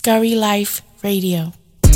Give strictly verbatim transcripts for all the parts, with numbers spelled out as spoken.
Scurry Life Radio.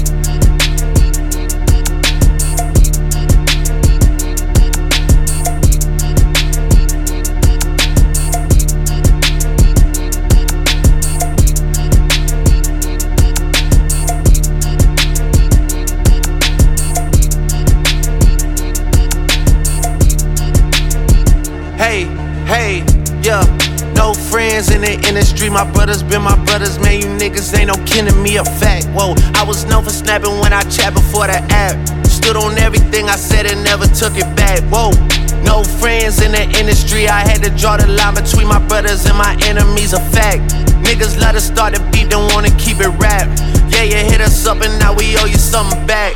Hey, hey, yeah. No friends in the industry, my brothers been my brothers, man, you niggas ain't no kin to me, a fact. Whoa, I was known for snapping when I chat before the app. Stood on everything I said and never took it back. Whoa, no friends in the industry, I had to draw the line between my brothers and my enemies, a fact. Niggas let us start the beat, don't wanna keep it rap. Yeah, you hit us up and now we owe you something back.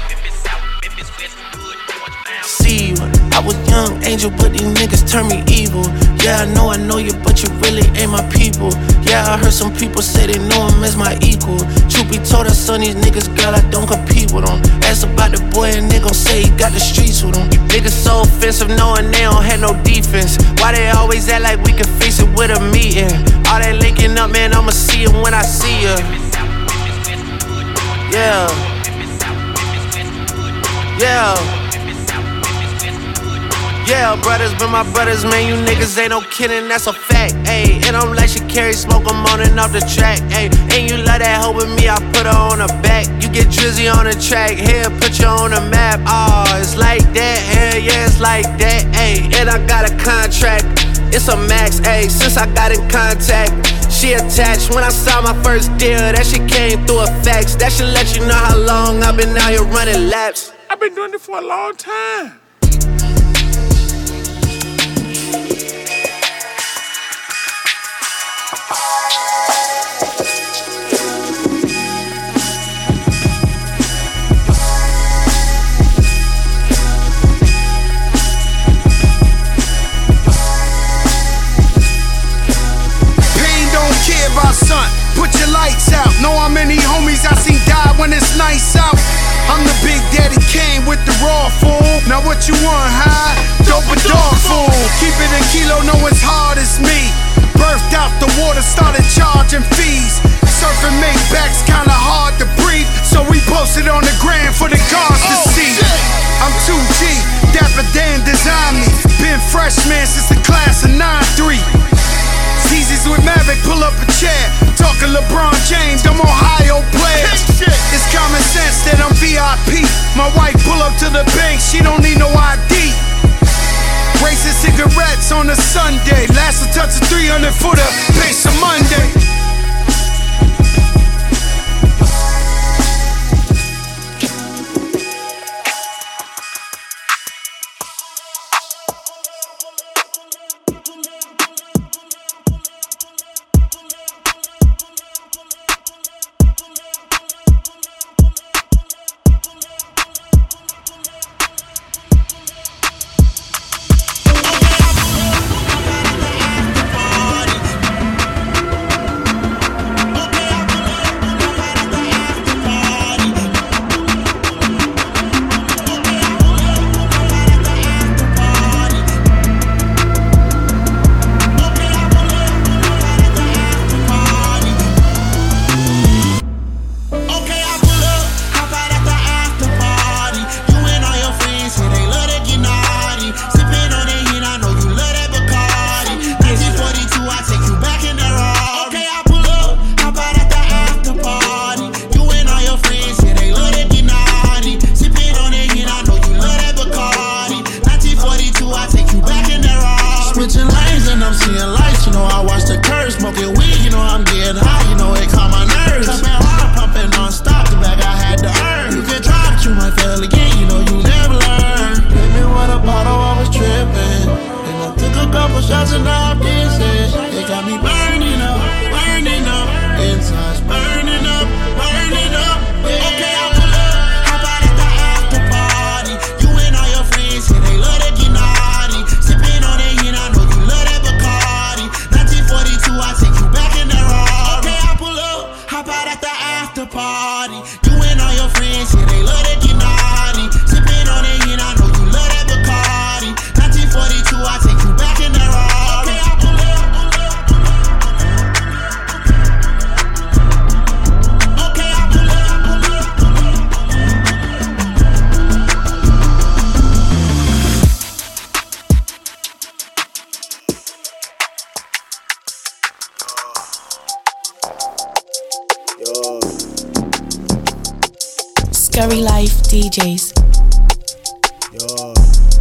See you, I was young angel, but these niggas turn me evil. Yeah, I know I know you, but you really ain't my people. Yeah, I heard some people say they know him as my equal. Truth be told, I son these niggas, girl, I don't compete with them. Ask about the boy and they gon' say he got the streets with him. Niggas so offensive knowing they don't have no defense. Why they always act like we can fix it with a meeting? All that linking up, man, I'ma see you when I see you. Yeah. Yeah. Yeah, brothers been my brothers, man, you niggas ain't no kidding, that's a fact, ayy. And I'm like she carry smoke, I'm on and off the track, ayy. And you love that hoe with me, I put her on her back. You get Drizzy on the track, here, put you on the map. Oh, it's like that, hell yeah, it's like that, ayy. And I got a contract, it's a max, ayy. Since I got in contact, she attached. When I saw my first deal, that shit came through a fax. That should let you know how long I've been out here running laps. I've been doing it for a long time. Son, put your lights out. Know how many homies I seen die when it's nice out. I'm the big daddy Kane with the raw fool. Now what you want, huh? Dope a dog fool. Keep it a kilo, know it's hard as me. Birthed out the water, started charging fees. Surfing Maybach's kinda hard to breathe, so we posted on the gram for the cars to see. I'm two G, Dapper Dan design me. Been freshman since the class of nine three. Yeezys with Maverick, pull up a chair. Talking LeBron James, I'm Ohio player. It's common sense that I'm V I P. My wife pull up to the bank, she don't need no I D. Racing cigarettes on a Sunday. Last a touch of three hundred footer, pay some Monday. Okay, Scurry Life D Js. Yo.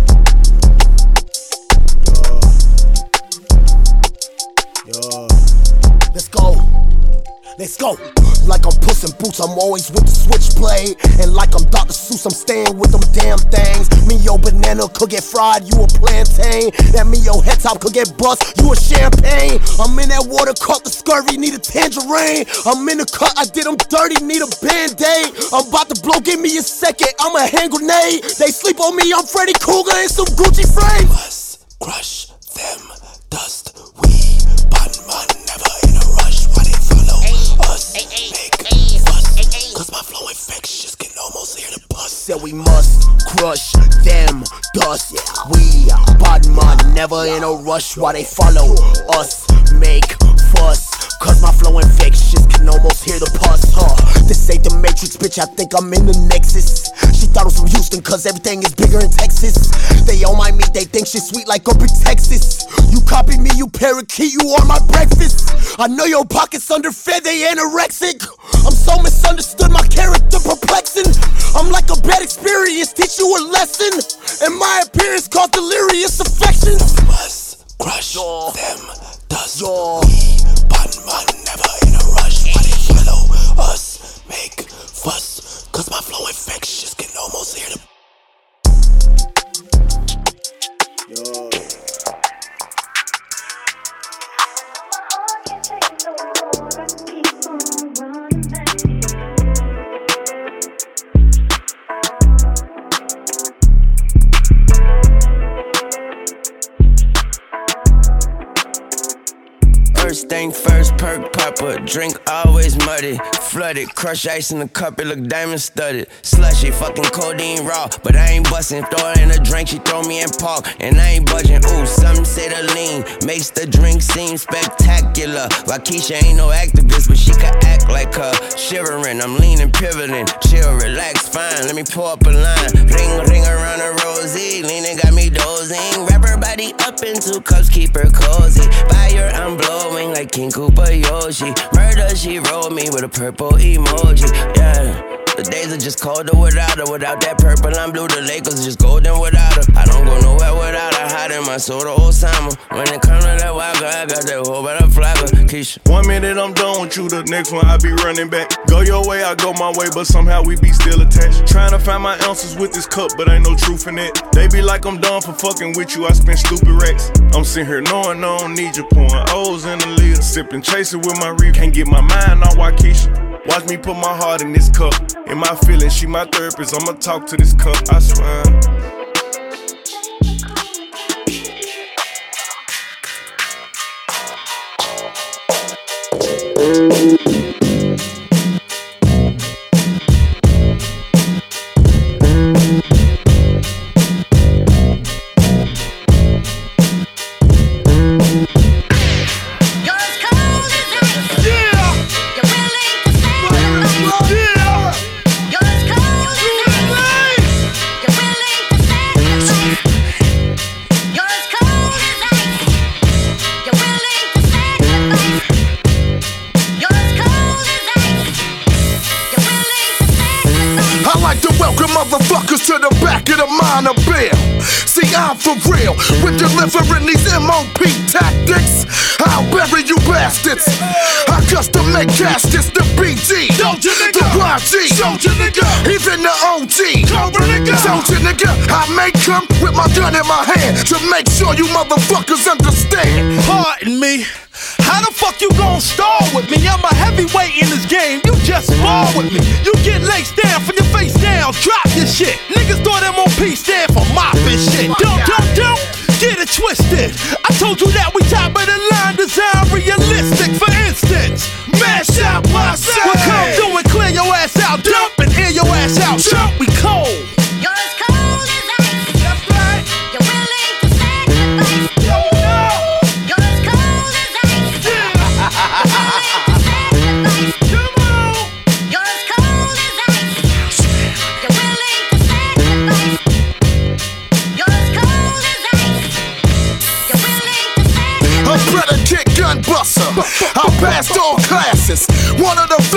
Yo. Yo. Let's go. Let's go. Like I'm Puss in Boots, I'm always with the switchblade. And like I'm Doctor Seuss, I'm staying with them damn things. Me, your banana could get fried, you a plantain. That me, your head top could get bust, you a champagne. I'm in that water, caught the scurvy, need a tangerine. I'm in the cut, I did them dirty, need a band-aid. I'm about to blow, give me a second, I'm a hand grenade. They sleep on me, I'm Freddy Krueger in some Gucci frames. Must crush them, dust, we, button man, never in a rush. Why they follow us, make fuss, cause my flow infectious can almost hear the bus. Said we must crush them, dust, we, button man, never in a rush. Why they follow us, make fuss, cause my flow infectious can almost hear the pus, huh? This ain't the Matrix, bitch, I think I'm in the Nexus. She thought it was from Houston, cause everything is bigger in Texas. They on my meat, they think shit sweet like up in Texas. You copy me, you parakeet, you on my breakfast. I know your pockets underfed, they anorexic. I'm so misunderstood, my character perplexing. I'm like a bad experience, teach you a lesson. And my appearance caused delirious affections. We must crush Yo. them, dust Yo. we, button man, never in a rush. Why they follow us, make fuss, cause my flow infectious can almost hear the Yo. First thing first, perk popper, drink always muddy, flooded, crush ice in the cup, it look diamond studded, slushy, fucking codeine raw, but I ain't bustin', throw her in a drink, she throw me in park, and I ain't budging, ooh, some say the lean, makes the drink seem spectacular, Waukesha ain't no activist, but she could act like her, shivering, I'm leaning, pivoting, chill, relax, fine, let me pour up a line, ring, ring around a rosy, leaning, got me dozing, wrap her body up in two cups, keep her cozy, fire, I'm blowing, like King Koopa Yoshi. Murder, she rolled me with a purple emoji. Yeah. The days are just colder without her. Without that purple, I'm blue. The Lakers are just golden without her. I don't go nowhere without her. Hiding my soul to Osama. When it comes to that wild girl, I got that whole better flagger. Keisha. One minute I'm done with you, the next one I be running back. Go your way, I go my way, but somehow we be still attached. Trying to find my ounces with this cup, but ain't no truth in it. They be like I'm done for fucking with you, I spend stupid racks. I'm sitting here knowing I don't need you, pouring O's in the lid. Sipping, chasing with my reef, can't get my mind on Waukesha. Watch me put my heart in this cup. In my feelings, she my therapist, I'ma talk to this cup, I swear. Motherfuckers to the back of the minor bill. See, I'm for real with delivering these M O P tactics. I'll bury you bastards. I custom make caskets, the B G, the Y G, even the O G. Soldier nigga, I make come with my gun in my hand to make sure you motherfuckers understand. Pardon me. How the fuck you gon' stall with me? I'm a heavyweight in this game, you just spar with me. You get laced down from your face down, drop your shit. Niggas thought M O P stand for mopping shit. Don't, don't, don't get it twisted. I told you that we top of the line, design realistic. For instance, mash out my side. We come through and clear your ass out, dump and air your ass out. Jump, we cold. You're as cold as ice. That's right. You're willing to sacrifice. Yo, no. You're as cold as ice. You're willing to sacrifice. Come on. You're as cold as ice. You're willing to sacrifice. You're as cold as ice. You're willing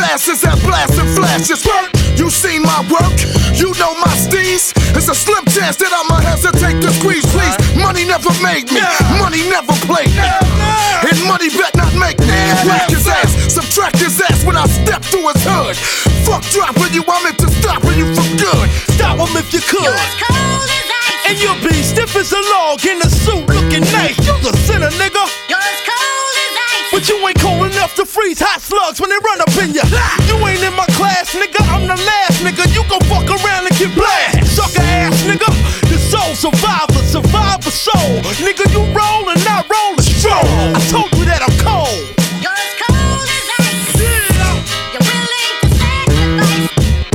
asses have blasting flashes. You seen my work, you know my steez. It's a slim chance that I'ma hesitate to squeeze, please. Money never made me, money never played me, and money bet not make me. Whack his ass, subtract his ass when I step through his hood. Fuck dropping you, I'm into stopping you for good. Stop him if you could. You're as cold as ice. And you'll be stiff as a log in a suit looking nice. You the sinner, nigga. You're as cold as ice. But you ain't cold enough to freeze hot slugs when they run up in ya. You ain't in my class, nigga. I'm the last, nigga. You gon' fuck around and get blasted. Sucker ass, nigga. The soul survivor, survivor soul. Nigga, you roll and I roll a stroll. I told you that I'm cold. You're as cold as ice. You're willing to sacrifice.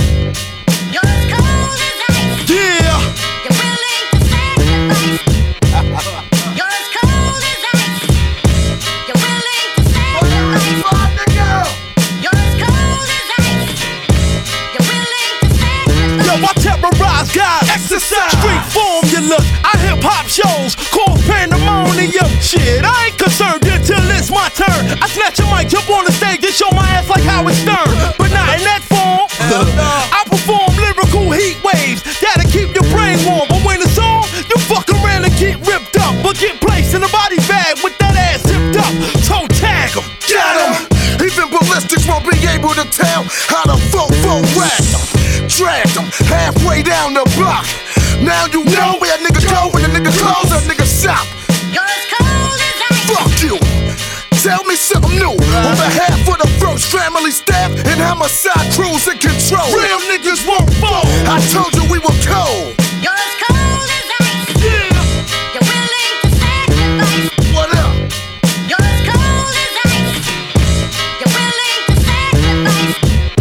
You're as cold as ice. Yeah. You're willing to sacrifice. You're as cold as ice. You're willing to sacrifice. You're as cold as ice. You're willing to sacrifice. Yo, I terrorize God, exercise, street formula. I hip hop shows, called pandemonium. Shit, I ain't concerned until it's my turn. I snatch a mic, jump on the stage and show my ass like Howard Stern. But not in that form. I perform lyrical heat waves that'll keep your brain warm. But when it's on, you fuck around and get ripped up, but get placed in a body bag with that ass zipped up. Toe tag 'em, Got him. Even ballistics won't be able to tell how the fofo racked them, dragged them halfway down the block. Now you know where a nigga go when a nigga close, a nigga shop. You're as cold as ice. Fuck you. Tell me something new. On behalf of the first family staff and homicide crews in control. Real niggas won't fall. I told you we were cold. You're as cold as ice. Yeah. You're willing to sacrifice. What up? You're as cold as ice. You're willing to sacrifice.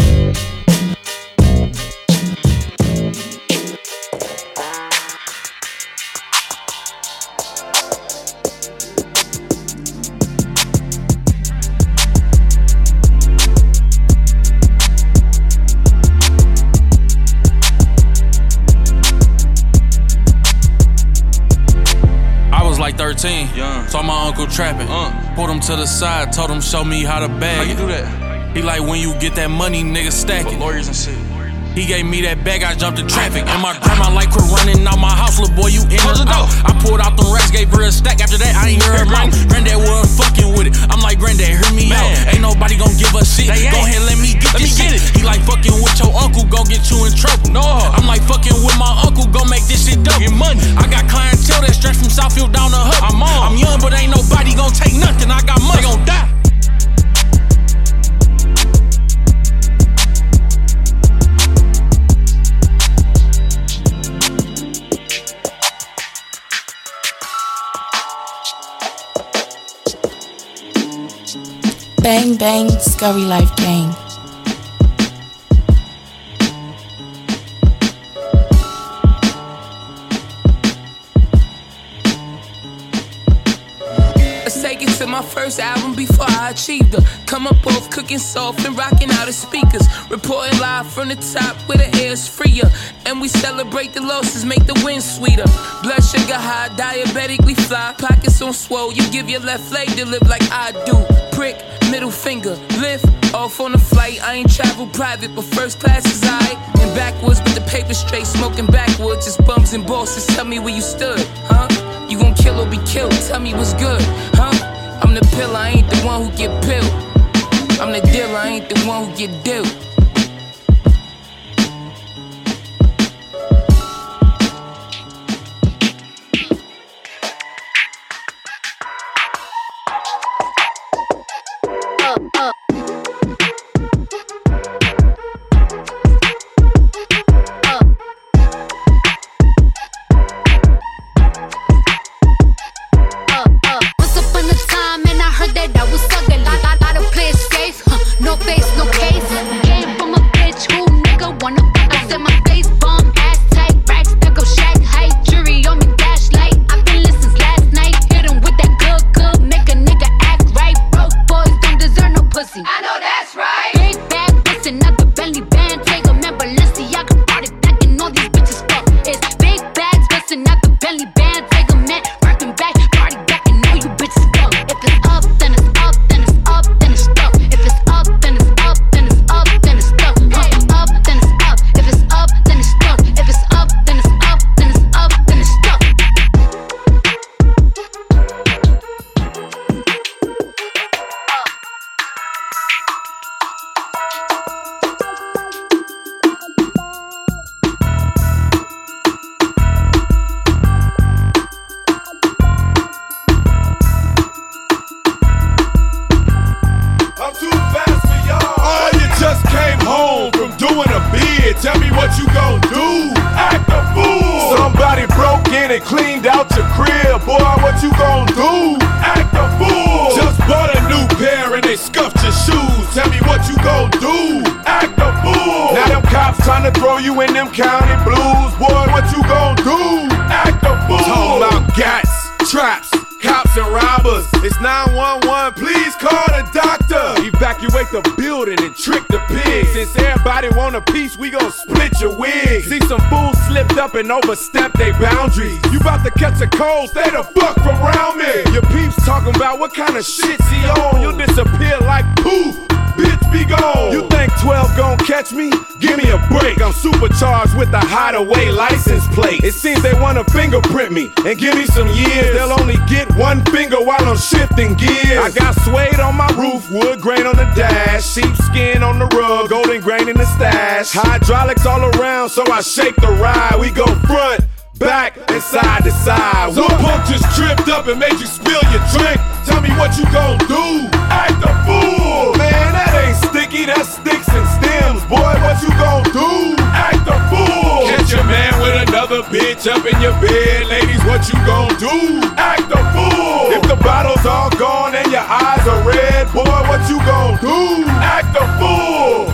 Like thirteen, yeah. Saw my uncle trapping, uh. Pulled him to the side, told him show me how to bag. How you do that? He like when you get that money, nigga stack it. Lawyers and shit. He gave me that bag, I jumped in traffic. And my grandma like quit running out my house, little boy, you in or out. I pulled out them racks, gave her a stack. After that, I ain't hear her mouth. Granddad wasn't fucking with it. I'm like, Granddad, hear me Man. out. Ain't nobody gon' give us shit. Go ahead, let me get let this me get shit. It. He like fucking with your uncle, gon' get you in trouble. No, I'm like fucking with my uncle, gon' make this shit double. Get money. I got clientele that stretch from Southfield down the hub. I'm on. I'm young, but ain't nobody gon' take nothing. I got money. They gon' die. Bang Bang Scurry Life Gang. Let's take it to my first album before I achieved her. Come up both cooking soft and rocking out the speakers. Reporting live from the top where the air's freer. And we celebrate the losses, make the win sweeter. Blood sugar high, diabetically fly. Pockets on swole, you give your left leg to live like I do. Prick, middle finger, lift, off on the flight. I ain't travel private, but first class is I. And backwards with the paper straight, smoking backwoods. Just bums and bosses, tell me where you stood, huh? You gon' kill or be killed, tell me what's good, huh? I'm the pill, I ain't the one who get pilled. I'm the dealer, I ain't the one who get dealt. That I was thuggin', I gotta play it safe, huh? No face, no case. Game doing a bid. Tell me what you gon' do. Act a fool. Somebody broke in and cleaned out your crib. Boy, what you gon' do? Act a fool. Just bought a new pair and they scuffed your shoes. Tell me what you gon' do. Act a fool. Now them cops tryna throw you in them county blues. Boy, what you gon' do? Act a fool. Talking about gats, traps, cops and robbers. It's nine one one, please call the doctor. Evacuate the building and trick the pigs. Since everybody want a piece, we gon' split your wig. See some fools slipped up and overstepped their boundaries. You about to catch a cold, stay the fuck from around me. Your peeps talking about what kind of shit's he on. You'll disappear like poof. Bitch, be gone. You think twelve gon' catch me? Give me a break. I'm supercharged with the hideaway license plate. It seems they wanna fingerprint me and give me some years. They'll only get one finger while I'm shifting gears. I got suede on my roof, wood grain on the dash, sheepskin on the rug, golden grain in the stash. Hydraulics all around, so I shake the ride. We go front, back, and side to side. One pump just tripped up and made you spill your drink. Tell me what you gon' do. Act a fool. Man, that ain't sticky, that's sticks and stems. Boy, what you gon' do? Act a fool. Catch your man with another bitch up in your bed. Ladies, what you gon' do? Act a fool. If the bottle's all gone and your eyes are red, boy, what you gon' do? Act a fool.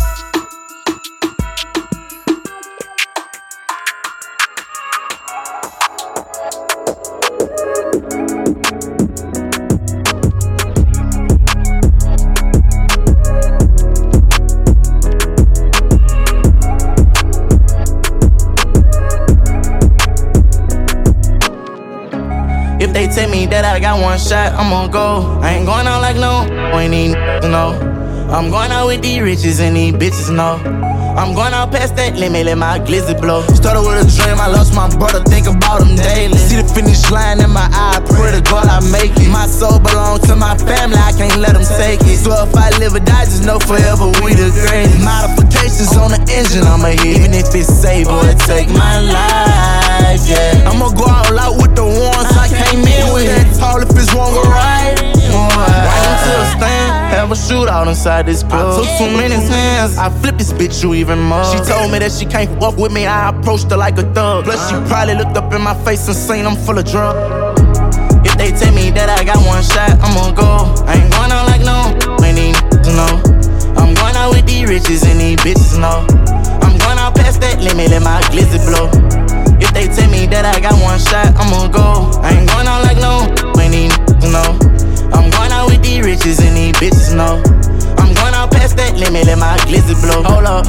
If they tell me that I got one shot, I'm gon' go. I ain't going out like no, ain't even no. I'm going out with these riches and these bitches know. I'm going out past that limit, let my glizzy blow. Started with a dream, I lost my brother, think about him daily. See the finish line in my eye, pray to God I make it. My soul belongs to my family, I can't let them take it. So if I live or die, just know forever we the greatest. Modifications on the engine, I'ma hit. Even if it's safe, boy, take my life, yeah. I'ma go all out with the ones I came in with. That tall if it's wrong or right. Right until a stand, have a shootout inside this club. I took too many hands, I flipped this bitch you even more. She told me that she can't walk with me, I approached her like a thug. Plus she probably looked up in my face and seen I'm full of drugs. If they tell me that I got one shot, I'm gon' go. I ain't going out like no, ain't even know. I'm going out with these riches and these bitches know. I'm going out past that limit, let my glizzy blow. If they tell me that I got one shot, I'm gon' go. I ain't going out like no, ain't even know. I'm going out with these riches and these bitches know. I'm going out past that limit, let my glizzy blow. Hold up.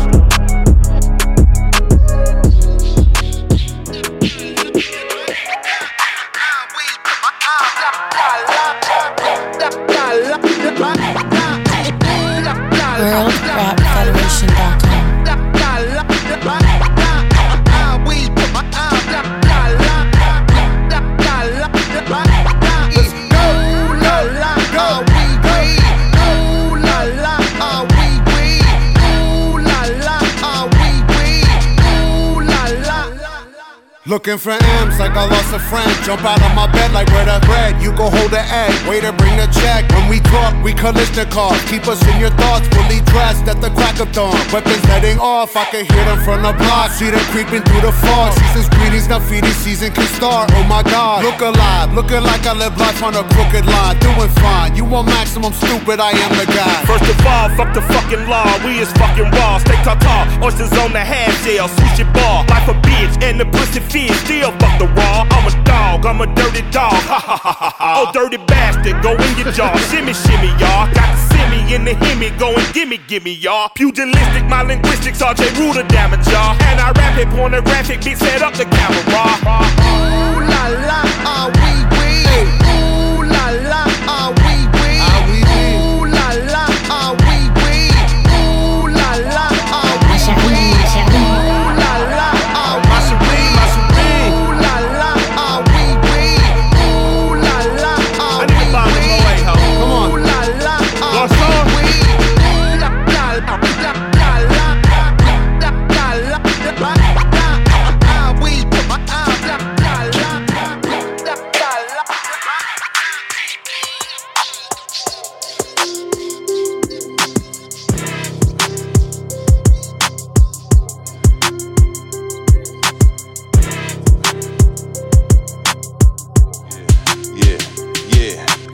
world rap federation dot com. Looking for M's like I lost a friend. Jump out of my bed like where the bread. You go hold the egg, waiter bring the check. When we talk, we Kalishnikov. Keep us in your thoughts, fully dressed at the crack of dawn. Weapons letting off, I can hear them from the block. See them creeping through the fog. Season's greetings, graffiti season can start. Oh my God, look alive, looking like I live life on a crooked line. Doing fine, you want maximum stupid, I am the guy. First of all, fuck the fucking law. We is fucking raw. Stay tartar, oysters on the half shell, sushi bar. Life a bitch and the pussy fit. Still fuck the raw. I'm a dog, I'm a dirty dog. Ha ha ha ha ha. Oh, dirty bastard, go in your jaw. Shimmy, shimmy, y'all. Got the simmy in the himmy. Go and gimme, gimme, y'all. Pugilistic, my linguistics, R J Ruler damage, y'all. And I rap it, pornographic, bitch, set up the camera. Ooh la la, ah wee wee. Ooh la la, ah wee wee. Ooh la la, ah wee wee. Ooh la la, ah wee wee. Ooh la la, ah wee wee.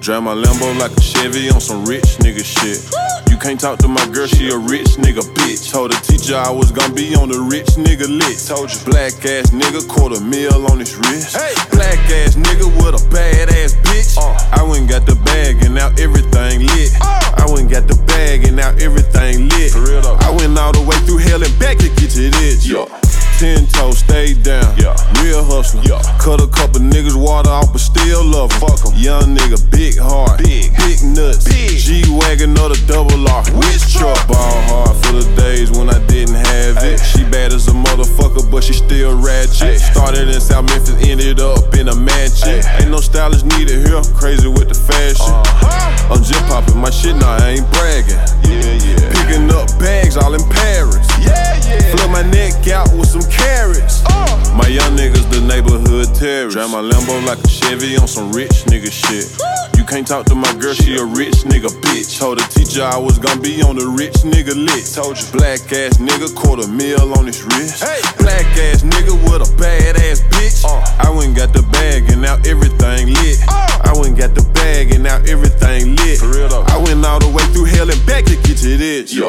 Drive my Lambo like a Chevy on some rich nigga shit. You can't talk to my girl, she a rich nigga bitch. Told the teacher I was gonna be on the rich nigga list. Told you, black ass nigga, quarter mil on his wrist. Hey. Black ass nigga with a bad ass bitch. Uh. I went got the bag and now everything lit. Uh. I went got the bag and now everything lit. For real though. I went all the way through hell and back to get to this. Yeah. Ten toes, stay down. Yeah. Real hustler. Yeah. Cut a couple niggas water off, but still love 'em. Fuck 'em. Young nigga, big heart, big, big nuts, big. G-Wagon or the double R. Which truck? Ball hard for the days when I didn't have it. Ay. She bad as a motherfucker, but she still ratchet. Ay. Started in South Memphis, ended up in a mansion. Ay. Ain't no stylist needed here. Crazy with the fashion. Uh-huh. I'm just popping my shit now, I ain't bragging. Yeah, yeah. Picking up bags all in Paris. Yeah, yeah. Flip my neck out with some carrots. Uh. My young niggas, the neighborhood terrorists. Drive my Lambo like a Chevy on some rich nigga shit. You can't talk to my girl, she a rich nigga bitch. Told the teacher I was gonna be on the rich nigga list. Told you, black ass nigga, quarter mil on his wrist. Hey. Black ass nigga with a bad ass bitch. Uh. I went got the bag and now everything lit. Uh. I went got the bag and now everything lit. For real though. I went all the way through hell and back to get to this. Yeah.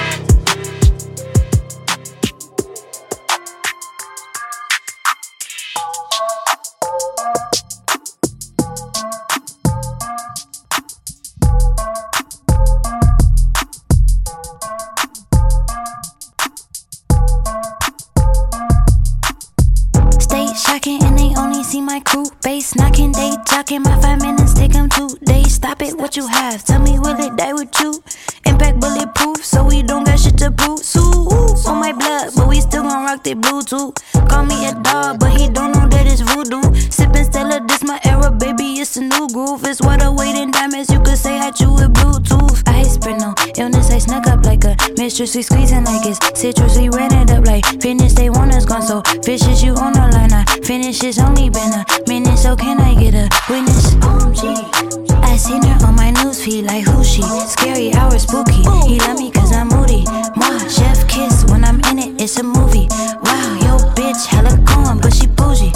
And they only see my crew bass knocking, they talking. My five minutes take them two days. Stop it, what you have? Tell me, will it die with you? Impact bulletproof, so we don't got shit to prove. Ooh, on my blood, but we still gon' rock the Bluetooth. Call me a dog, but he don't know that it's voodoo. Sippin' Stella, this my era, baby, it's a new groove. It's water weight in diamonds, you could say I chew with Bluetooth. I spread no illness, I snuck up like a mistress. We squeezing like it's citrus, we ran it up like finish. They want us gone, so vicious, you on the line. I finish, it's only been a minute, so can I get a witness? O M G, I seen her on my newsfeed like who she? Scary hour, spooky. He love me cause I'm moody. Moi, chef kiss, when I'm in it, it's a movie. Wow, yo bitch, hella gone, but she bougie.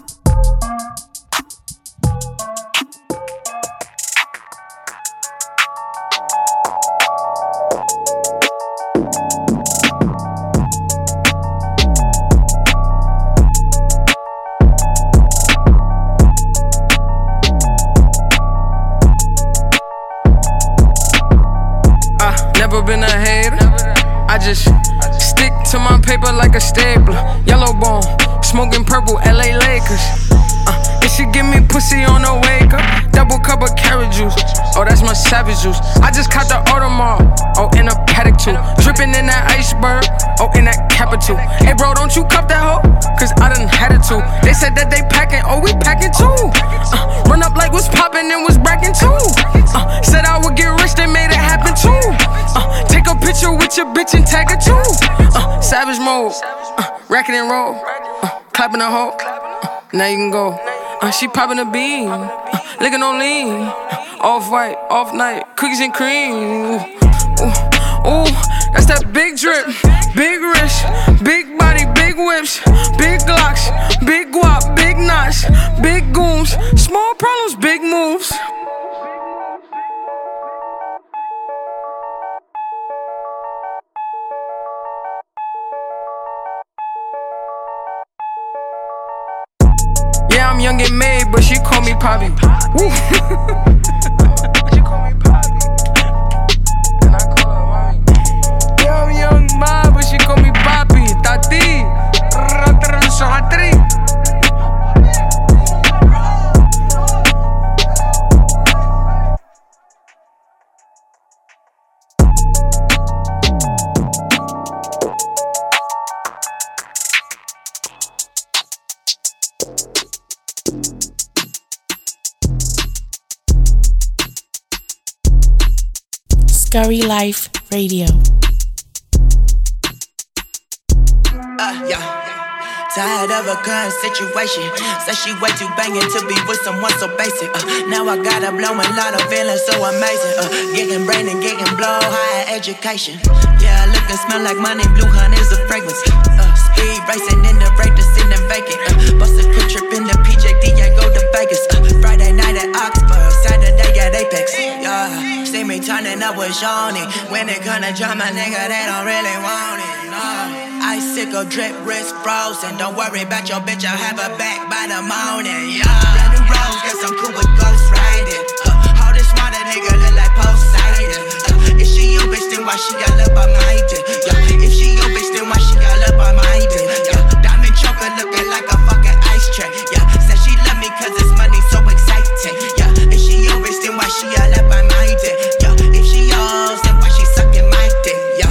Been a hater. I just stick to my paper like a stapler. Yellow bone, smoking purple, L A Lakers. Uh, it should give me pussy on the wake up. Double cup of carrot juice. Oh, that's my savage juice. I just caught the Audemars. Oh, in a paddock too. Dripping in that iceberg. Oh, in that capital. Hey, bro, don't you cup that hoe? Cause I done had it too. They said that they packing. Oh, we packing too. Uh, run up like what's poppin' and was brackin' too. Uh, said I would get rich, they made it happen too. Uh, take a picture with your bitch and tag her too. Uh, savage mode. Uh, rackin' and roll. Uh, clapping a hoe. Uh, now you can go. Uh, she poppin' a bean. Uh, lickin' on lean. Uh, off white, off night, cookies and cream. Ooh, ooh, ooh, that's that big drip, big wrist, big body, big whips, big glocks, big guap, big knots, big goons, small problems, big moves. Yeah, I'm young and made, but she call me Poppy. Woo. She call me Poppy, and I call her mommy. Yeah, I'm young ma, but she call me Papi, Tati. Scurry Life Radio. Uh, yeah. Tired of a current situation. Said she way too banging to be with someone so basic. Uh, now I got her blowing lot of feeling so amazing. Uh, getting brain and getting blow, higher education. Yeah, look and smell like money, blue honey's a fragrance. Uh, speed racing in the rate to sitting vacant. Uh, bust a quick trip in the P J D, I go to Vegas. Uh, Friday night at Oxford, Saturday at turning up with Shawnee. When it come to drama, nigga, they don't really want it. No. Icicle drip, wrist frozen. Don't worry about your bitch, I'll have her back by the morning. Yeah. Brand new rose, got some cool with ghost riding. Uh, all this water, nigga, look like Poseidon. Uh, if she your bitch, then why she all up on my dick? Yeah. If she your bitch, then why she all up on my dick? Yeah. Diamond choker looking like a fucking ice tray. Yeah. Said she love me cause it's money so exciting. Yeah. If she your bitch, then why she all up on my dick? Yeah. If she yours, then why she sucking my dick? Yeah.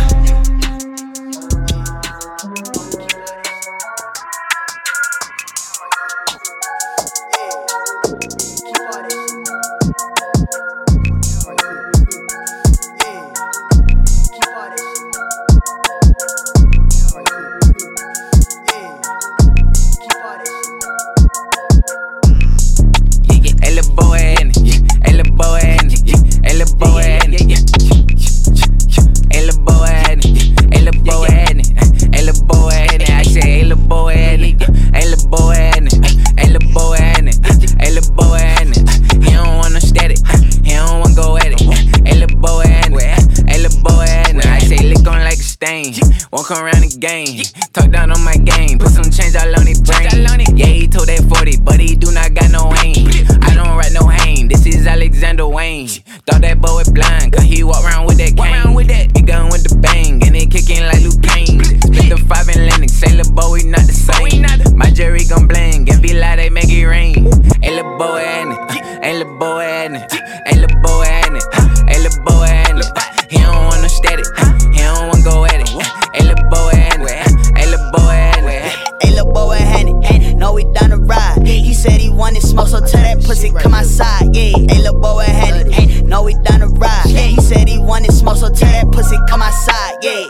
Won't come around the game. Talk down on my game. Put some change all on his brain. Yeah, he told that forty, but he do not got no aim. I don't write no hang. This is Alexander Wayne. Thought that boy was blind, cause he walk around with that cane. He gun with the bang, and it kickin' like Luke Kane. Split the five in Lennox. Say lil' boy, we not the same. My Jerry gon' bling, and be like they make it rain. Hey lil' boy, ain't it? Hey lil' boy, ain't it? Hey lil' boy, ain't it? Hey lil' boy, ain't it? He don't want no static. He don't want go at it. Hey lil' boy, ain't it? Hey lil' boy, ain't it? Hey lil' boy, ain't it? No, we down the ride. He said he wanted smoke, so tell that pussy come outside. Yeah. Hey lil' boy, ain't it? No, we down the ride. He said he wanted smoke, so tell that pussy come outside. Yeah.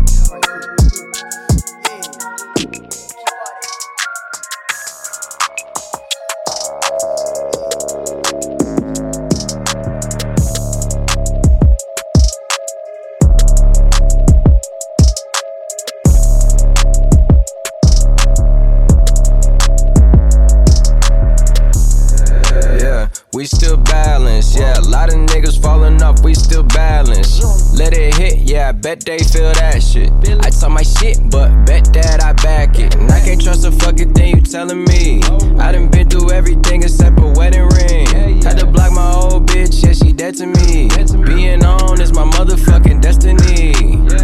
We still balance, yeah. A lot of niggas falling off, we still balance. Let it hit, yeah. I bet they feel that shit. I talk my shit, but bet that I back it. And I can't trust a fucking thing you telling me. I done been through everything except a wedding ring. Had to block my old bitch, yeah, she dead to me. Being on is my motherfucking destiny.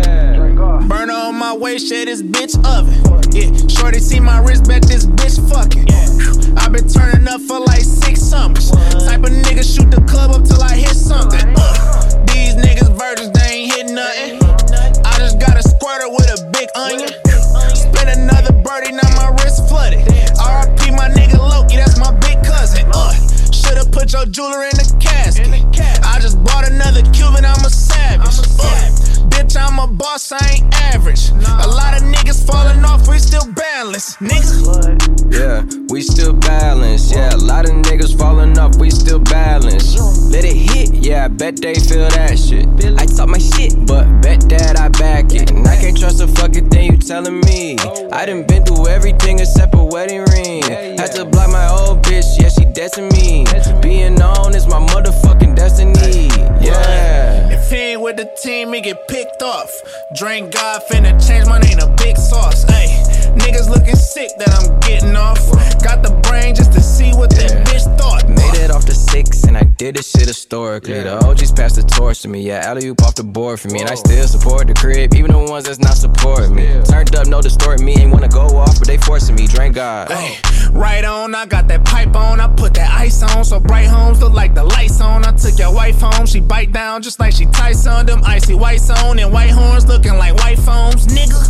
Burner on my waist, shit, this bitch oven. Yeah, shorty see my wrist, bet this bitch fucking. I've been turning up for like six summers. Type of nigga shoot the club up till I hit something. Uh, these niggas virgins, they ain't hit nothing. I just got a squirter with a big onion. Spin another birdie, now my wrist flooded. R I P my nigga Loki, that's my big cousin. Uh, should've put your jewelry in the casket. I just bought another Cuban, I'm a savage. Uh, bitch, I'm a boss, I ain't average. A lot of niggas falling off, we still balance. Nigga. Yeah, we still balance. Yeah, a lot of niggas falling off, we still balance. Let it hit, yeah, I bet they feel that shit. I talk my shit, but bet that I back it. And I can't trust a fucking thing you telling me. I done been through everything except a wedding ring. Had to block my old bitch, yeah, she dead to me. Being on is my motherfucking destiny. Yeah. If he ain't with the team, he get picked off. Drink God, finna change my name to Big Sauce. Ayy, niggas looking sick that I'm getting off. Got the brain just to see what that yeah. bitch thought. Made it off the six and I did this shit historically. Yeah. The O Gs passed the torch to me. Yeah, alley-oop off the board for me. Whoa. And I still support the crib, even the ones that's not supporting me. Yeah. Turned up, no distort me. Ain't wanna go off, but they forcing me. Drink God. Ay, right on, I got that pipe on. I put that ice on, so bright homes look like the lights on. I took your wife home, she bite down just like she Tyson. Them icy whites on and white horns looking like white foams, nigga.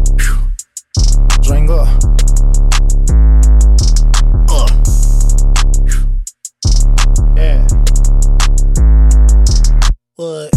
Drink up. Uh. Yeah. What?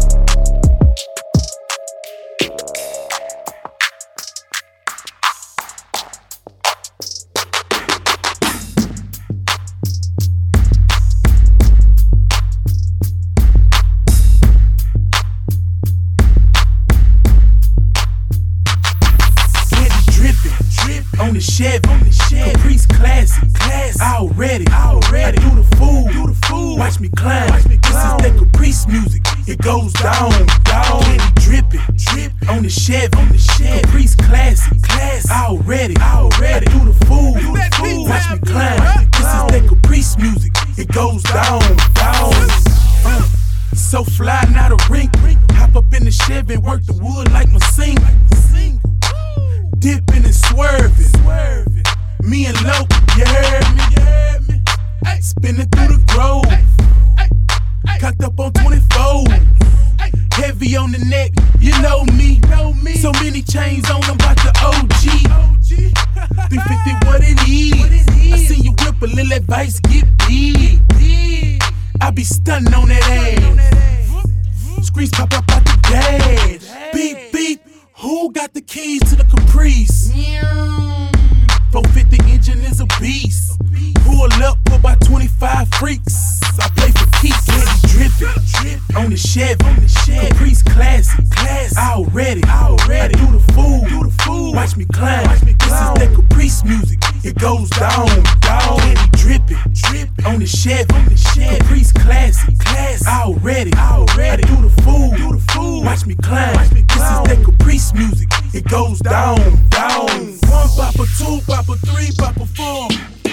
On the Chevy, on the Chevy, Caprice classy, classy, already, already. I do the fool, do the fool. Watch me climb. Watch me climb. This is that Caprice music. it goes down, down. Candy drippin', drip on the Chevy, on the Chevy. Caprice classic, classic. Already, already. I do the fool, do the fool. Watch me climb. This is that Caprice music. It goes down, down. Uh, so fly, not a rink. Hop up in the Chevy and work the wood like my single. Dipping and swerving. Me and Loke, you heard me? Spinning through the grove. Cocked up on twenty-four. Heavy on the neck, you know me. So many chains on, I'm about the O G. three fifty, what it is. I seen you whip a little advice, get big. I be stunning on that ass. Screens pop up out the dash. Beep, beep, who got the keys to the Caprice? four fifty engine is a beast. Pull up, pull by twenty-five freaks. I play for keeps, candy drippin'. On the Chevy, on the Chevy. Caprice classic, classic. Already, already. I do the fool, do the fool. Watch me climb. Watch me this is that Caprice music. It goes down, down. Candy drippin', drippin'. On the Chevy, on the Chevy. Caprice classic, classic. Already, already. I do the fool, do the fool. Watch me climb. Watch me this is that Caprice music. It goes down, down. One papa, two papa, three papa, four.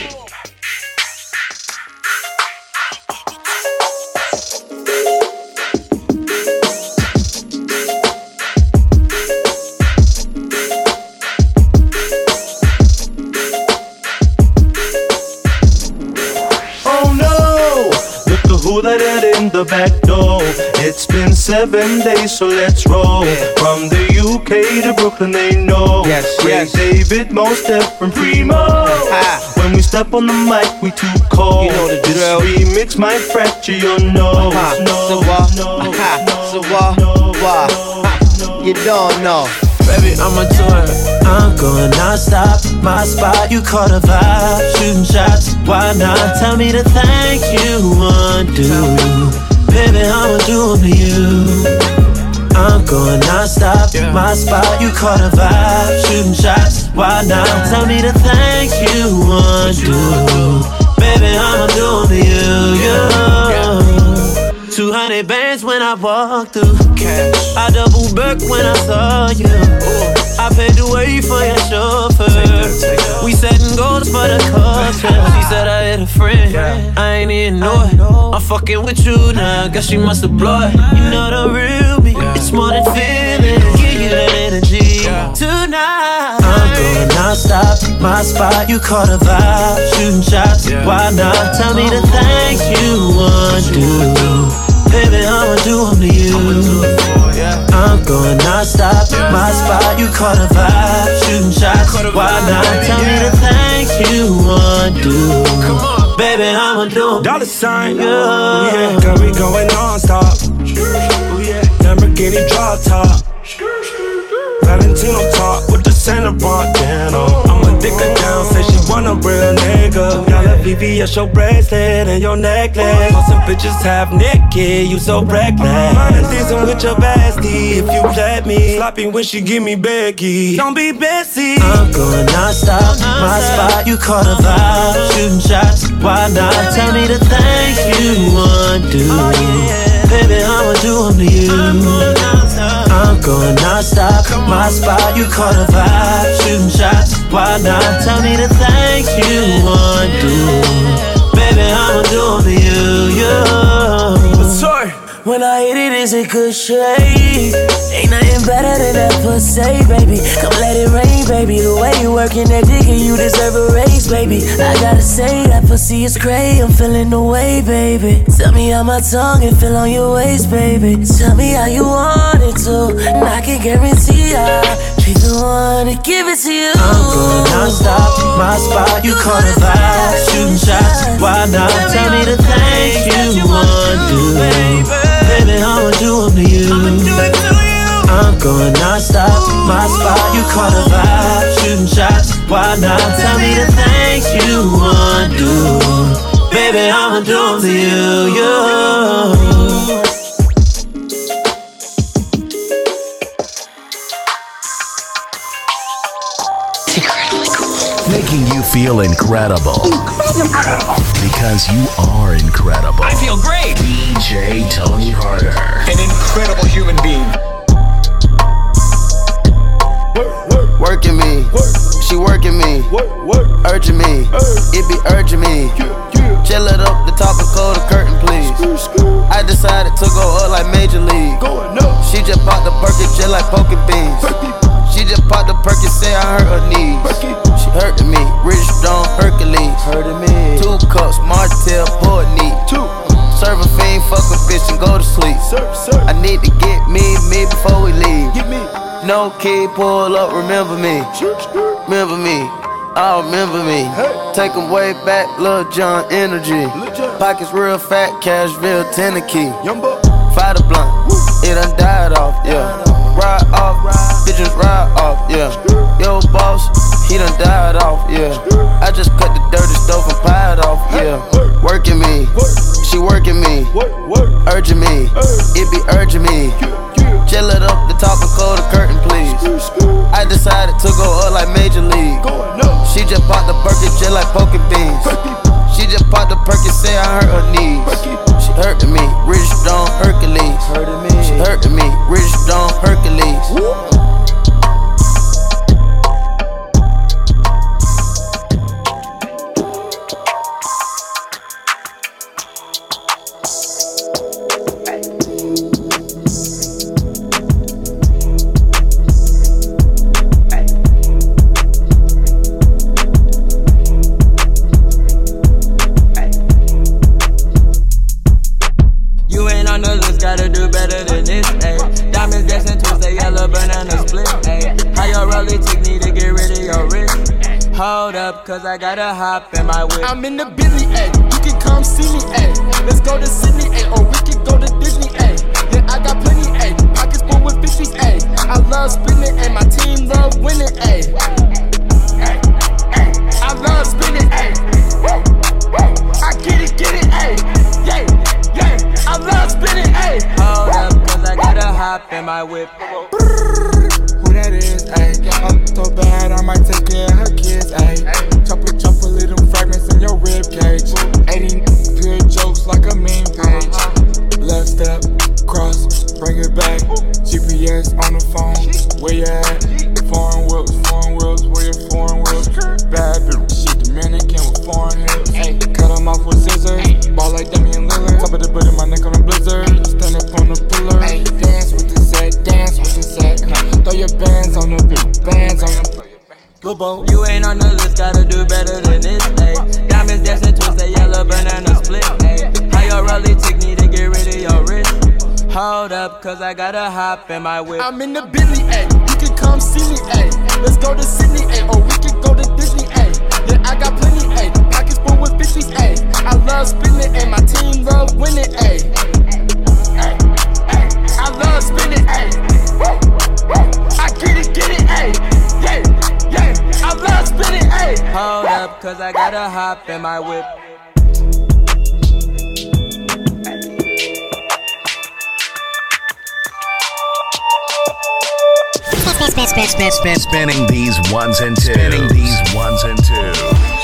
Who let it in the back door? It's been seven days, so let's roll. From the U K to Brooklyn, they know. Yes, Craig yes. David, Mos Def, and Primo. Ah. When we step on the mic, we too cold. You know the this drill. remix might fracture your nose. Uh-huh. No, so what? no, uh-huh. no, so what? no, what? no, You don't know. Baby, I'ma do it. I'm going non-stop. My spot, you caught a vibe. Shooting shots, why not? Tell me the things you undo. Baby, I'ma do them to you. I'm going non-stop. My spot, you caught a vibe. Shooting shots, why not? Tell me the things you undo. Baby, I'ma do them to you. Yeah. Two hundred bands when I walk through. Cash. I double back when I saw you. Ooh. I paid the way for your chauffeur. Take that, take we setting goals for the culture. She said I had a friend. Yeah. I ain't even know it. I'm fucking with you now. Guess she must have blood. You know the real me. Yeah. It's more than feeling. Give you that energy. Yeah. Tonight I'm going non-stop. My spot, you caught a vibe. Shooting shots, yeah. Why not? Tell me the things you want to. Baby, I'ma do them to you. I'm going non-stop. My spot, you caught a vibe. Shooting shots, why not? Tell me the things you want to. Baby, I'ma do them. Dollar sign, yeah. Oh, yeah. Got me going non-stop. Oh, yeah. Lamborghini drop top. Valentino top with the Santa Montana. I'ma dick her down, say she want a real nigga. Y'all a V V S, your bracelet and your necklace. All some bitches half naked, you so reckless. I'm dancing with your bestie if you let me. Sloppy when she give me Becky. Don't be Bessie. I'm going non-stop. My spot, you caught a vibe. Shooting shots, why not? Tell me the things you want to. Baby, I'ma do them to you. I'm going non-stop. My spot, you caught a vibe. Shooting shots, why not? Tell me the things you want to. Baby, I'ma do them to you, yeah. Sorry. When I hit it, it's a good shade. Ain't nothing better than that pussy, baby. Come let it rain, baby. The way you working that dick, and you deserve a raise, baby. I gotta say, that pussy is crazy. I'm feeling the way, baby. Tell me how my tongue can feel on your waist, baby. Tell me how you want it to, and I can guarantee I be the one to give it to you. I'm going non-stop. My spot, you caught a vibe. Shooting shots, why not? Tell me the things you want to, baby. Baby, I'ma do them to you. I'm going non-stop. My spot, you caught a vibe. Shooting shots, why not? Tell me the things you want to. Baby, I'ma do them to you, yeah. Secretly cool. Making you feel incredible. Incredible. Because you are incredible. I feel great. D J Tony Harder. An incredible human being. Working me, she working me, urging me, it be urging me. Chill it up, the top and close the curtain, please. I decided to go up like Major League. She just popped the Perky just like poking beans. She just popped the Perky, say I hurt her knees. She hurting me, Rich Stone Hercules. Hurting me. Two cups, Martell, pour it neat. Serve a fiend, fuck a bitch and go to sleep. I need to get me, me before we leave. No key, pull up, remember me. Remember me, oh remember me. Take 'em way back, Lil Jon energy. Pockets real fat, Cashville, Tennessee. Fire the blunt, it done died off, yeah. Ride off, bitches ride off, yeah. Yo boss, he done died off, yeah. I just cut the dirty stove and pied off, yeah. Working me, she working me, urging me, it be urging me. Chill it up, the top and close the curtain, please. I decided to go up like Major League. She just popped the Perky just like poking beans. She just popped the Perky, say I hurt her knees. She hurting me, Rich Stone Hercules. She hurting me, Rich Stone Hercules. Cause I got a hop in my whip. I'm in the Bentley, ayy. You can come see me, ayy. Let's go to Sydney, ayy. Or we can go to Disney, ayy. Yeah, I got plenty, ayy. Pockets full with fifties, ayy. I love spinning, ayy. My team love winning, ayy. I love spinning, ayy. I get it, get it, ayy. Yeah, yeah. I love spinning, ayy. Hold up, cause I got a hop in my whip. Who that is, ayy? I'm so bad, I might take care of her kids, ayy. Chop it, chop a little fragments in your rib cage. eighty good jokes like a meme page. Left step, cross, bring it back. G P S on the phone, where you at? Foreign wheels, foreign wheels, where your foreign wheels? Bad bitch, shit, Dominican with foreign hips. Cut them off with scissors, ball like Damian Lillard. Top of the butt in my neck on a blizzard. Stand up on the pillar. Dance with the set, dance with the set. Throw your bands on the beat, bands on the You ain't on the list, gotta do better than this, ayy. Diamonds dancing, twist that yellow banana split, ayy. How your rollie tick need to get rid of your wrist? Hold up, cause I got a hop in my whip. I'm in the Bentley, ayy. You can come see me, ayy. Let's go to Sydney, ayy. Or we can go to Disney, ayy. Yeah, I got plenty, ayy. Pockets full with fifties, ayy. I love spinning, ayy. My team love winning, ayy. I love spinning, ayy. I get it, get it, ayy. Yeah. Yeah, I love spinning, ayy. Hold up, cause I got a hop in my whip. Spin, spin, spin, spin, spinning these ones and twos. Spinning these ones and twos.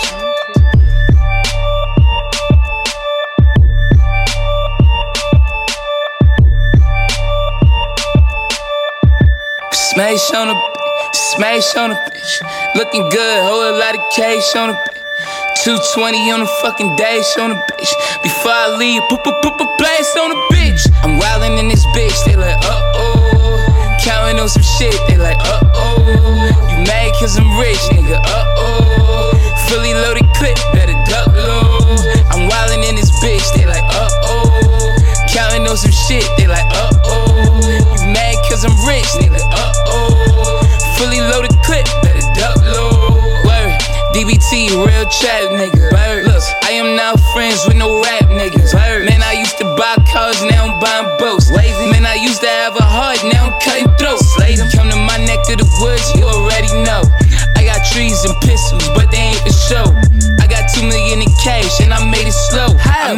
Smash on a Smash on a bitch, looking good, whole lot of cash on a bitch. two twenty on the fucking dash on a bitch. Before I leave, put put put put place on a bitch. I'm wildin' in this bitch, they like uh oh. Counting on some shit, they like uh oh. You mad cause I'm rich, nigga, uh oh. Fully loaded clip, better duck low. I'm wildin' in this bitch, they like uh oh. Counting on some shit, they like uh oh. You mad cause I'm rich, nigga, uh oh. Fully loaded clip, better duck low. Word, D B T, real trap nigga. Word, look, I am now friends with no rap niggas. Word, man, I used to buy cars, now I'm buying boats. Lazy, man, I used to have a heart, now I'm cutting throats. Lazy, come to my neck of the woods, you already know. I got trees and pistols, but they ain't for show. I got two million in cash and I made it slow. I made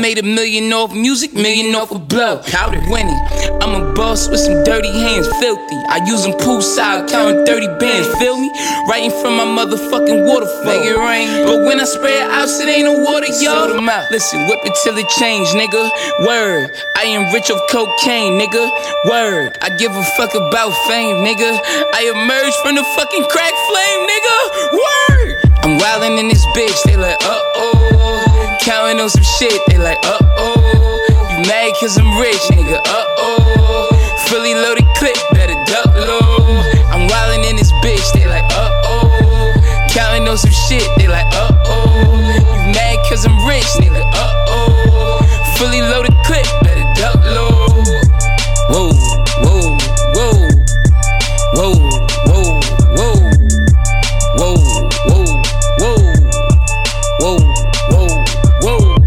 made a million off music, million off a blow. Powder winning. I'm a boss with some dirty hands, filthy. I use them poolside, counting thirty bands, feel me? Right in front of my motherfucking waterfall. Make it rain. But when I spray it out, it ain't no water, yo. Listen, whip it till it change, nigga. Word. I am rich of cocaine, nigga. Word. I give a fuck about fame, nigga. I emerged from the fucking crack flame, nigga. Word. I'm wildin' in this bitch, they like, uh-oh. Counting on some shit, they like, uh-oh. You mad cause I'm rich, nigga, uh-oh. Fully loaded clip, better duck low. I'm wildin' in this bitch, they like, uh-oh. Counting on some shit, they like, uh-oh. You mad cause I'm rich, nigga, uh-oh. Fully loaded clip, better duck low. Whoa, whoa, whoa. Whoa, whoa, whoa. Whoa, whoa, whoa. Whoa, whoa, whoa.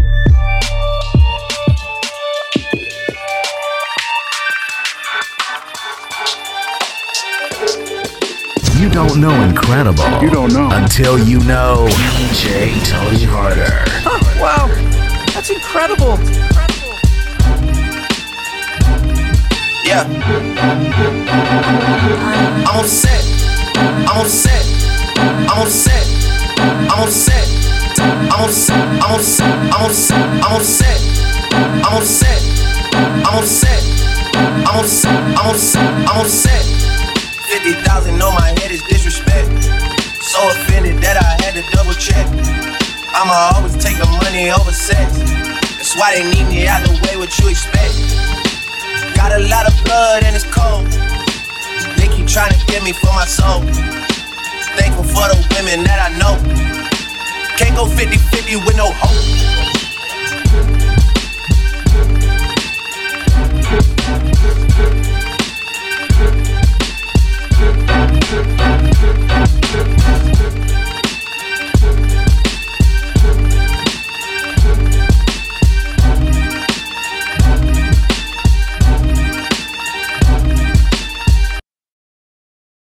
You don't know incredible. You don't know until you know D J Tony Harder. Huh, wow, that's incredible. Yeah. I'm on set. I'm on set. I'm on set. I'm on set. I'm on set. I'm on set. I'm on set. I'm on set. I'm on set. I'm on set. I'm on set. I'm on set. I'm on set. Fifty thousand on my head is disrespect. So offended that I had to double check. I'ma always take the money over sex. That's why they need me out the way. What you expect? Got a lot of blood and it's cold. They keep trying to get me for my soul. Thankful for the women that I know. Can't go fifty fifty with no hope.